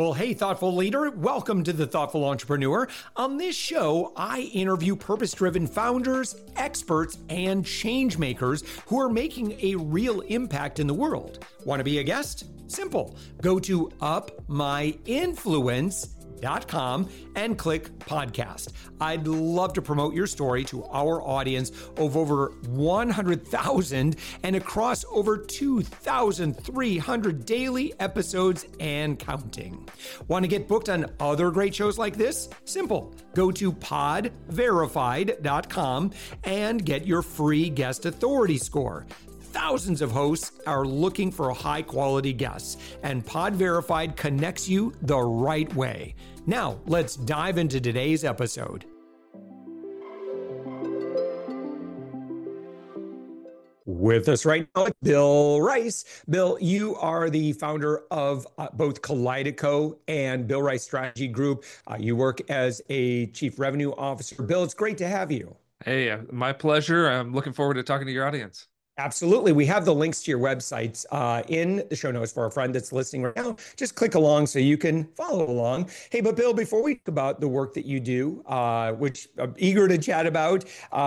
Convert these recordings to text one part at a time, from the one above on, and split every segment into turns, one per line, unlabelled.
Well, hey, thoughtful leader, welcome to the Thoughtful Entrepreneur. On this show, I interview purpose driven founders, experts, and change makers who are making a real impact in the world. Want to be a guest? Simple. Go to upmyinfluence.com and click podcast. I'd love to promote your story to our audience of over 100,000 and across over 2,300 daily episodes and counting. Want to get booked on other great shows like this? Simple. Go to podverified.com and get your free guest authority score. Thousands of hosts are looking for high quality guests, and Pod Verified connects you the right way. Now, let's dive into today's episode. With us right now, Bill Rice. Bill, you are the founder of both Kaleido and Bill Rice Strategy Group. You work as a chief revenue officer. Bill, it's great to have you.
Hey, my pleasure. I'm looking forward to talking to your audience.
Absolutely. We have the links to your websites in the show notes for a friend that's listening right now. Just click along so you can follow along. Hey, but Bill, before we talk about the work that you do, which I'm eager to chat about,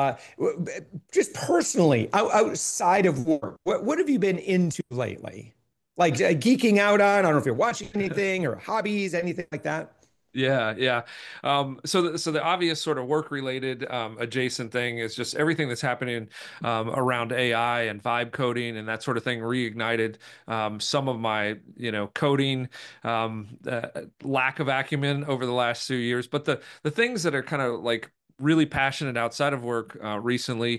just personally, outside of work, what have you been into lately? Like geeking out on? I don't know if you're watching anything or hobbies, anything like that.
Yeah. So the obvious sort of work-related adjacent thing is just everything that's happening around AI and vibe coding and that sort of thing reignited some of my, coding lack of acumen over the last few years. But the things that are kind of like really passionate outside of work recently.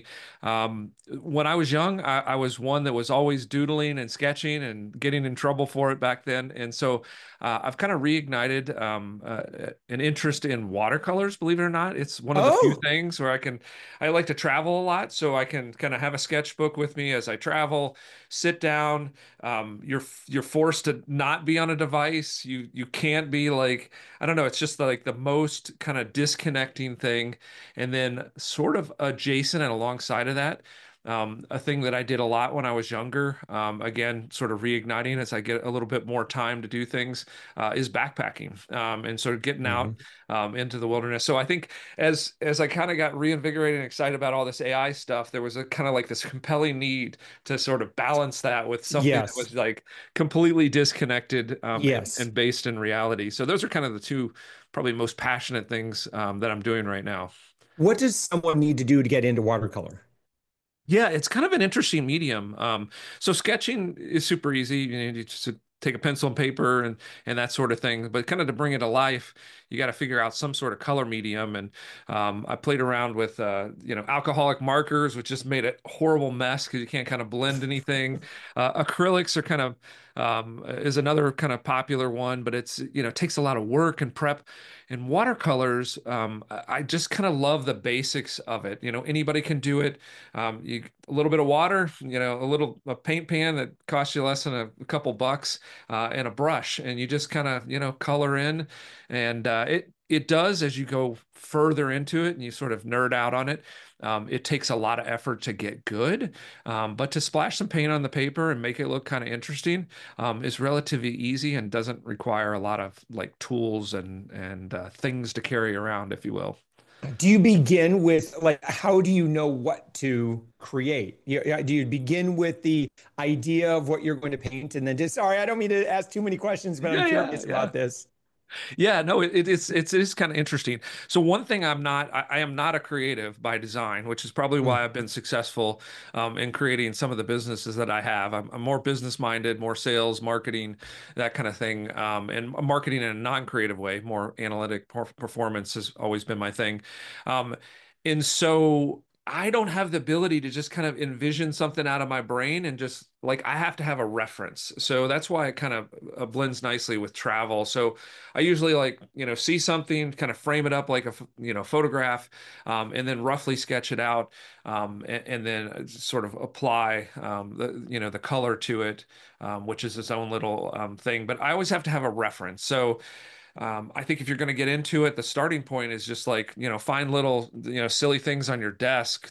When I was young, I was one that was always doodling and sketching and getting in trouble for it back then. And so I've kind of reignited an interest in watercolors, believe it or not. It's one of the few things where I like to travel a lot, so I can kind of have a sketchbook with me as I travel, sit down. You're forced to not be on a device. You can't be like, I don't know, it's just like the most kind of disconnecting thing. And then sort of adjacent and alongside of that, a thing that I did a lot when I was younger, again, sort of reigniting as I get a little bit more time to do things, is backpacking and sort of getting out into the wilderness. So I think as I kind of got reinvigorated and excited about all this AI stuff, there was a kind of like this compelling need to sort of balance that with something that was like completely disconnected and based in reality. So those are kind of the two probably most passionate things that I'm doing right now.
What does someone need to do to get into watercolor?
Yeah, it's kind of an interesting medium. So sketching is super easy. You just take a pencil and paper and that sort of thing. But kind of to bring it to life, you got to figure out some sort of color medium. And I played around with alcoholic markers, which just made a horrible mess because you can't kind of blend anything. Acrylics are kind of is another kind of popular one, but it's takes a lot of work and prep. And watercolors, I just kind of love the basics of it. Anybody can do it. A little bit of water, a paint pan that costs you less than a couple bucks, and a brush, and you just kind of color in, and it does, as you go further into it and you sort of nerd out on it, it takes a lot of effort to get good, but to splash some paint on the paper and make it look kind of interesting is relatively easy and doesn't require a lot of like tools and things to carry around, if you will.
Do you begin with how do you know what to create? Do you begin with the idea of what you're going to paint and then sorry, I don't mean to ask too many questions, but I'm curious about this.
Yeah, no, it is kind of interesting. So one thing I am not a creative by design, which is probably why I've been successful in creating some of the businesses that I have. I'm more business minded, more sales, marketing, that kind of thing, and marketing in a non-creative way, more analytic performance has always been my thing. And so I don't have the ability to just kind of envision something out of my brain and just like I have to have a reference. So that's why it kind of blends nicely with travel. So I usually see something, kind of frame it up like a photograph, and then roughly sketch it out, and then sort of apply the color to it, which is its own little thing. But I always have to have a reference. So I think if you're going to get into it, the starting point is just like, find little, silly things on your desk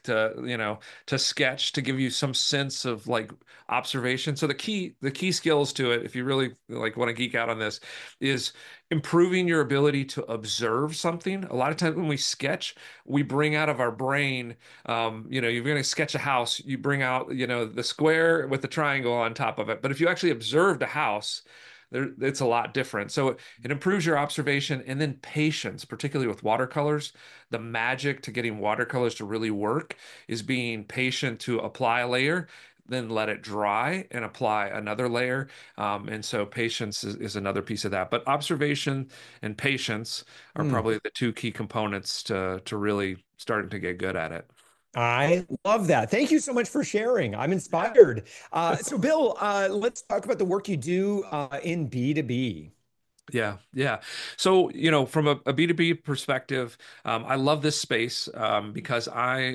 to sketch, to give you some sense of like observation. So the key skills to it, if you really like want to geek out on this, is improving your ability to observe something. A lot of times when we sketch, we bring out of our brain, you're going to sketch a house, you bring out, the square with the triangle on top of it. But if you actually observed a house, it's a lot different. So it improves your observation and then patience, particularly with watercolors. The magic to getting watercolors to really work is being patient to apply a layer, then let it dry and apply another layer. And so patience is another piece of that. But observation and patience are
Hmm.
probably the two key components to really starting to get good at it.
I love that. Thank you so much for sharing. I'm
Yeah.
inspired. So, Bill, let's talk about the work you do in B2B.
Yeah, yeah. So, from a B2B perspective, I love this space because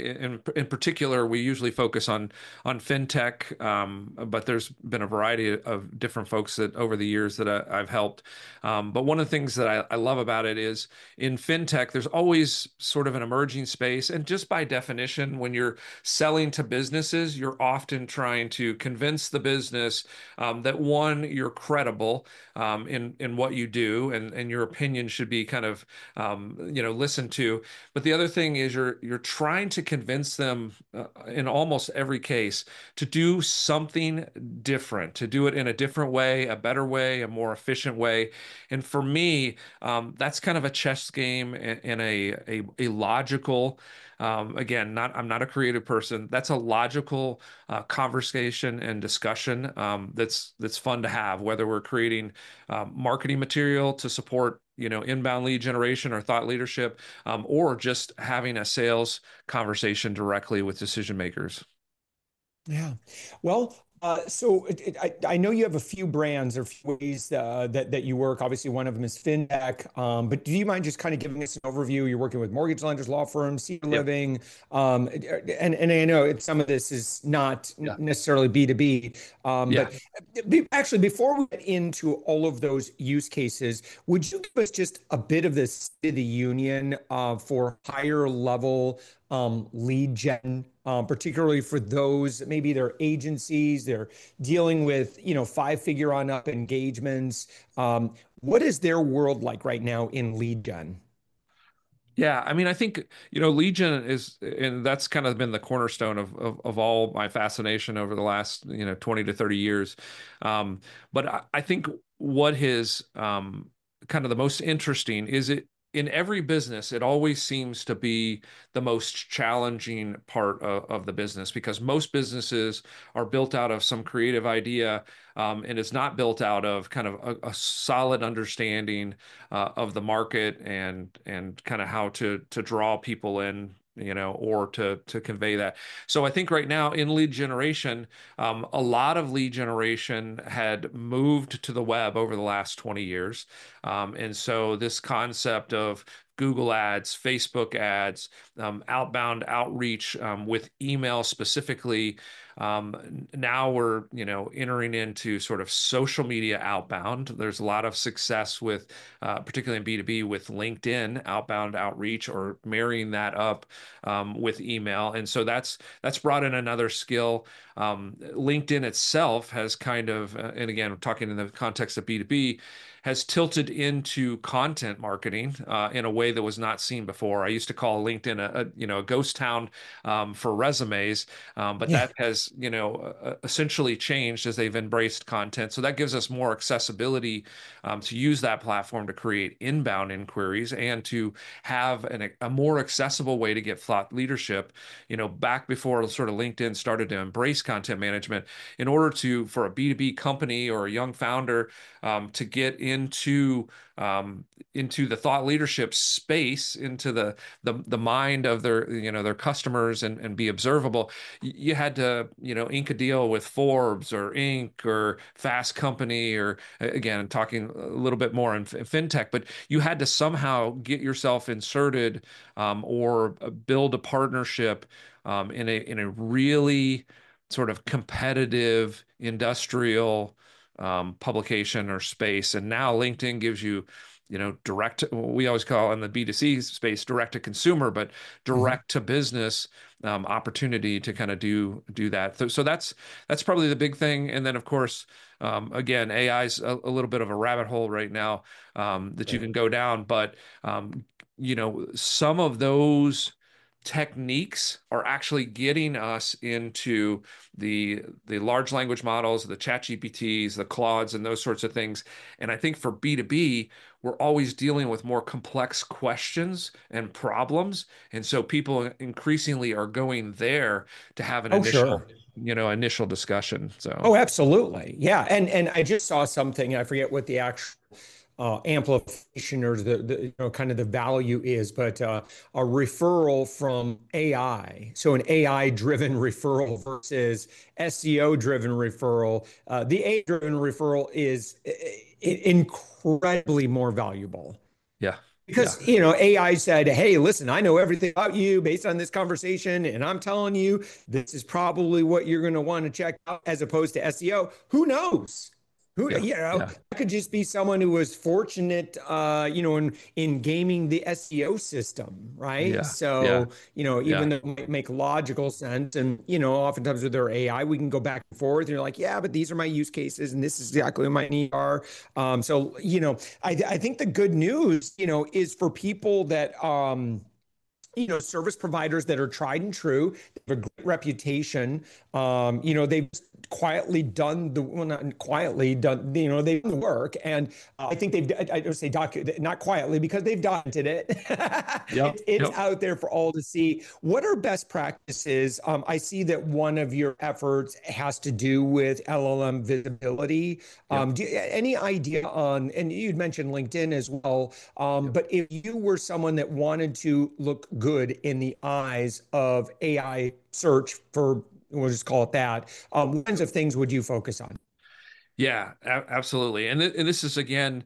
in particular, we usually focus on fintech, but there's been a variety of different folks that over the years that I've helped. But one of the things that I love about it is in fintech, there's always sort of an emerging space, and just by definition, when you're selling to businesses, you're often trying to convince the business that one, you're credible in what you do, and your opinion should be kind of listened to. But the other thing is you're trying to convince them in almost every case to do something different, to do it in a different way, a better way, a more efficient way. And for me, that's kind of a chess game and a logical. Again, not I'm not a creative person. That's a logical conversation and discussion that's fun to have, whether we're creating marketing material to support inbound lead generation or thought leadership, or just having a sales conversation directly with decision makers.
Yeah. Well, I know you have a few brands or few ways that you work. Obviously, one of them is fintech. But do you mind just kind of giving us an overview? You're working with mortgage lenders, law firms, senior
Yep.
living, and I know some of this is not
Yeah.
necessarily B2B.
Yeah.
But actually, before we get into all of those use cases, would you give us just a bit of the state of the union for higher level lead gen, particularly for those maybe they're agencies, they're dealing with, five-figure on up engagements. What is their world like right now in lead gen?
Yeah, I mean, I think, Legion is, and that's kind of been the cornerstone of all my fascination over the last, 20 to 30 years. But I think what is kind of the most interesting is it in every business, it always seems to be the most challenging part of the business because most businesses are built out of some creative idea, and it's not built out of kind of a solid understanding of the market and kind of how to draw people in, or to convey that. So I think right now in lead generation, a lot of lead generation had moved to the web over the last 20 years. And so this concept of Google ads, Facebook ads, outbound outreach with email specifically. Now we're, entering into sort of social media outbound. There's a lot of success with, particularly in B2B, with LinkedIn outbound outreach or marrying that up with email. And so that's brought in another skill. LinkedIn itself has kind of, and again, talking in the context of B2B, has tilted into content marketing in a way that was not seen before. I used to call LinkedIn a ghost town for resumes, but
Yeah.
that has essentially changed as they've embraced content. So that gives us more accessibility to use that platform to create inbound inquiries and to have a more accessible way to get thought leadership. Back before sort of LinkedIn started to embrace content management, in order for a B2B company or a young founder to get into the thought leadership space, into the mind of their customers and be observable. You had to ink a deal with Forbes or Inc. or Fast Company, or again talking a little bit more in fintech, but you had to somehow get yourself inserted or build a partnership in a really sort of competitive industrial publication or space. And now LinkedIn gives you direct, we always call in the B2C space direct to consumer, but
Mhm.
direct to business opportunity to kind of do that. So that's probably the big thing. And then of course, again, AI is a little bit of a rabbit hole right now that you
Right.
can go down, but some of those techniques are actually getting us into the large language models, the chat GPTs, the Claudes, and those sorts of things. And I think for B2B, we're always dealing with more complex questions and problems. And so people increasingly are going there to have an
Oh, sure.
initial discussion. So
Oh, absolutely. Yeah. And I just saw something, I forget what the actual amplification or kind of the value is, but a referral from AI. So an AI driven referral versus SEO driven referral. The AI driven referral is incredibly more valuable.
yeah, yeah,
Because, AI said, hey, listen, I know everything about you based on this conversation, and I'm telling you, this is probably what you're going to want to check out as opposed to SEO. Who knows?
yeah, yeah,
That could just be someone who was fortunate, in gaming the SEO system, right?
yeah, yeah,
So, even
yeah,
though it might make logical sense, and, oftentimes with their AI, we can go back and forth, and you're like, yeah, but these are my use cases, and this is exactly what my needs are. So, I think the good news, is for people that, service providers that are tried and true, they have a great reputation. They've quietly done well, not quietly done, they've done the work. And I think I don't say not quietly because they've documented it.
yep,
It's
yep,
out there for all to see. What are best practices? I see that one of your efforts has to do with LLM visibility.
yep.
Any idea on, and you'd mentioned LinkedIn as well,
Yep.
but if you were someone that wanted to look good in the eyes of AI search for, we'll just call it that, what kinds of things would you focus on?
Yeah, absolutely. And this is again,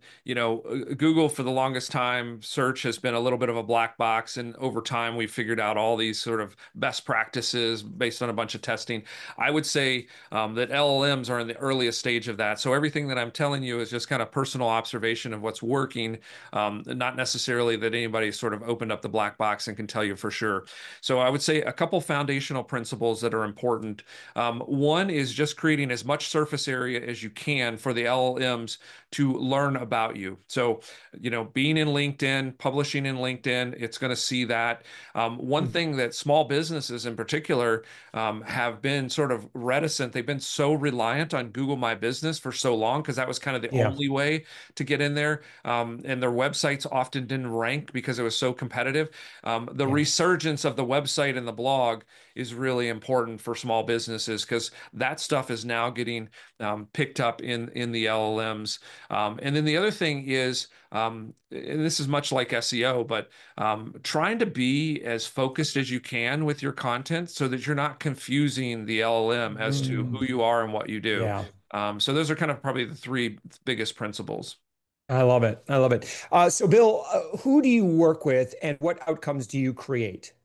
Google for the longest time, search has been a little bit of a black box. And over time, we figured out all these sort of best practices based on a bunch of testing. I would say that LLMs are in the earliest stage of that. So everything that I'm telling you is just kind of personal observation of what's working, not necessarily that anybody sort of opened up the black box and can tell you for sure. So I would say a couple foundational principles that are important. One is just creating as much surface area as you can for the LLMs to learn about you. So, being in LinkedIn, publishing in LinkedIn, it's going to see that. One
Mhm.
thing that small businesses in particular have been sort of reticent, they've been so reliant on Google My Business for so long because that was kind of the
Yeah.
only way to get in there. And their websites often didn't rank because it was so competitive. The
Yeah.
resurgence of the website and the blog is really important for small businesses because that stuff is now getting picked up in the LLMs. And then the other thing is, and this is much like SEO, but trying to be as focused as you can with your content so that you're not confusing the LLM as to who
Mm.
you are and what you do.
Yeah.
So those are kind of probably the three biggest principles.
I love it. I love it. So, Bill, who do you work with and what outcomes do you create?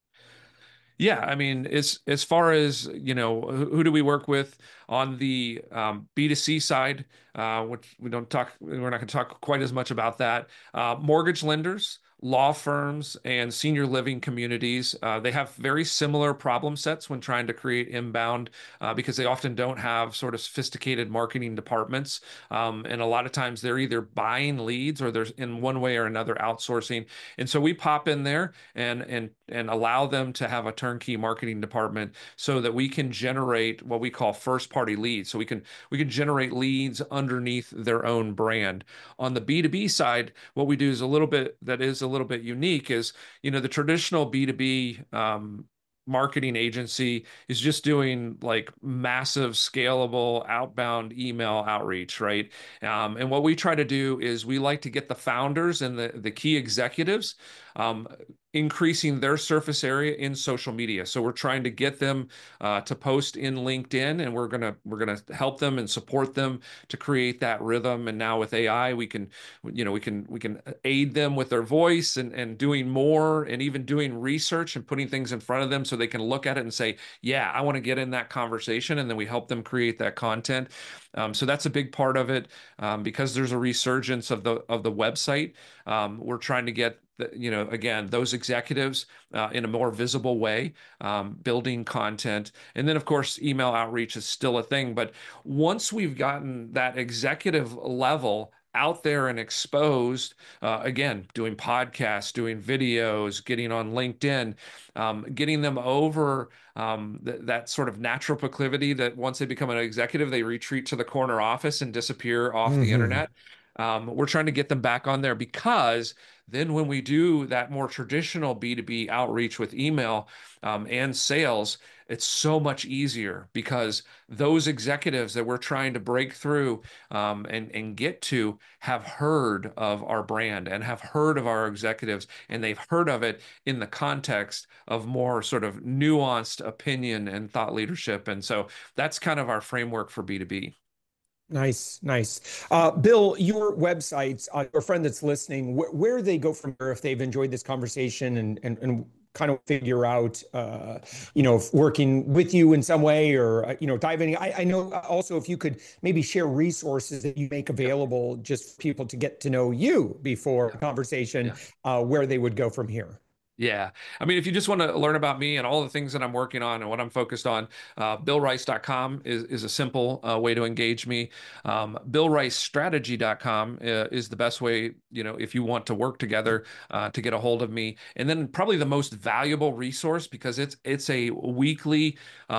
Yeah, I mean, as far as who do we work with on the B2C side, which we're not going to talk quite as much about that. Mortgage lenders, law firms, and senior living communities, they have very similar problem sets when trying to create inbound because they often don't have sort of sophisticated marketing departments, and a lot of times they're either buying leads or they're in one way or another outsourcing, and so we pop in there and allow them to have a turnkey marketing department so that we can generate what we call first party leads. So we can generate leads underneath their own brand. On the B2B side, what we do is a little bit unique is, the traditional B2B marketing agency is just doing like massive scalable outbound email outreach, right? And what we try to do is we like to get the founders and the key executives um, increasing their surface area in social media. So we're trying to get them to post in LinkedIn, and we're gonna help them and support them to create that rhythm. And now with AI, we can aid them with their voice and doing more, and even doing research and putting things in front of them so they can look at it and say, yeah, I want to get in that conversation. And then we help them create that content. So that's a big part of it, because there's a resurgence of the website. We're trying to get again, those executives in a more visible way, building content. And then, of course, email outreach is still a thing. But once we've gotten that executive level out there and exposed, again, doing podcasts, doing videos, getting on LinkedIn, getting them over that sort of natural proclivity that once they become an executive, they retreat to the corner office and disappear off the internet. We're trying to get them back on there, because then when we do that more traditional B2B outreach with email and sales, it's so much easier, because those executives that we're trying to break through and get to have heard of our brand and have heard of our executives, and they've heard of it in the context of more sort of nuanced opinion and thought leadership. And so that's kind of our framework for B2B.
Nice, nice. Bill, your websites, your friend that's listening, where they go from here if they've enjoyed this conversation and kind of figure out, if working with you in some way, or, diving. I know also if you could maybe share resources that you make available just for people to get to know you before conversation, where they would go from here.
Yeah. I mean, if you just want to learn about me and all the things that I'm working on and what I'm focused on, BillRice.com is a simple way to engage me. BillRiceStrategy.com is the best way, if you want to work together to get a hold of me. And then probably the most valuable resource, because it's a weekly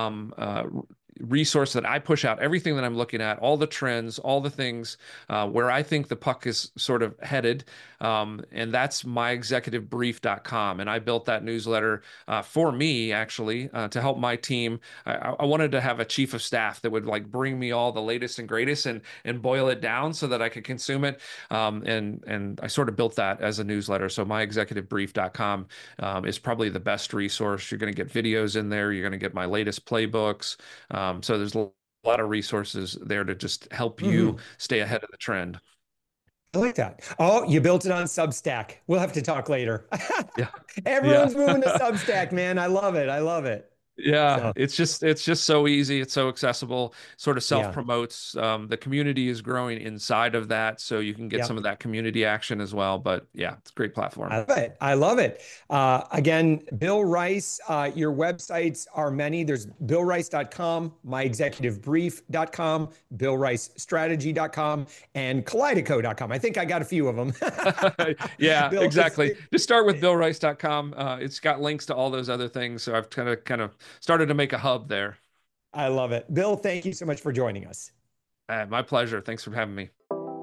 resource that I push out everything that I'm looking at, all the trends, all the things where I think the puck is sort of headed. And that's myexecutivebrief.com. And I built that newsletter for me, actually, to help my team. I wanted to have a chief of staff that would bring me all the latest and greatest and boil it down so that I could consume it. And I sort of built that as a newsletter. So myexecutivebrief.com is probably the best resource. You're going to get videos in there. You're going to get my latest playbooks. So there's a lot of resources there to just help you stay ahead of the trend.
I like that. Oh, you built it on Substack. We'll have to talk later.
Yeah.
Everyone's moving to Substack, man. I love it. I love it.
Yeah, it's just so easy. It's so accessible, sort of self-promotes. The community is growing inside of that, so you can get some of that community action as well. But yeah, it's a great platform.
I love it. I love it. Again, Bill Rice, your websites are many. There's BillRice.com, myexecutivebrief.com, BillRiceStrategy.com, and Kaleido.com. I think I got a few of them.
Yeah, Bill, exactly. Just start with BillRice.com. It's got links to all those other things. So I've kind of started to make a hub there.
I love it. Bill, thank you so much for joining us.
My pleasure. Thanks for having me.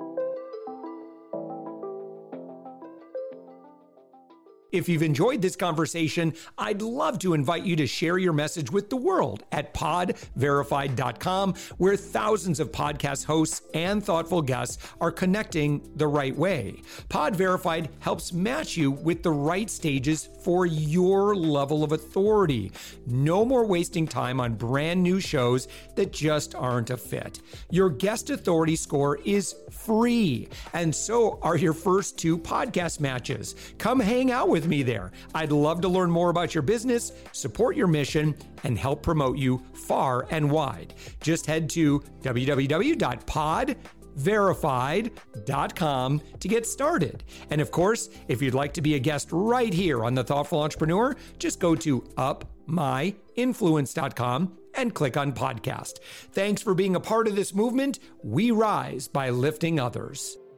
If you've enjoyed this conversation, I'd love to invite you to share your message with the world at podverified.com, where thousands of podcast hosts and thoughtful guests are connecting the right way. Pod Verified helps match you with the right stages for your level of authority. No more wasting time on brand new shows that just aren't a fit. Your guest authority score is free, and so are your first 2 podcast matches. Come hang out with me there. I'd love to learn more about your business, support your mission, and help promote you far and wide. Just head to www.podverified.com to get started. And of course, if you'd like to be a guest right here on The Thoughtful Entrepreneur, just go to upmyinfluence.com and click on podcast. Thanks for being a part of this movement. We rise by lifting others.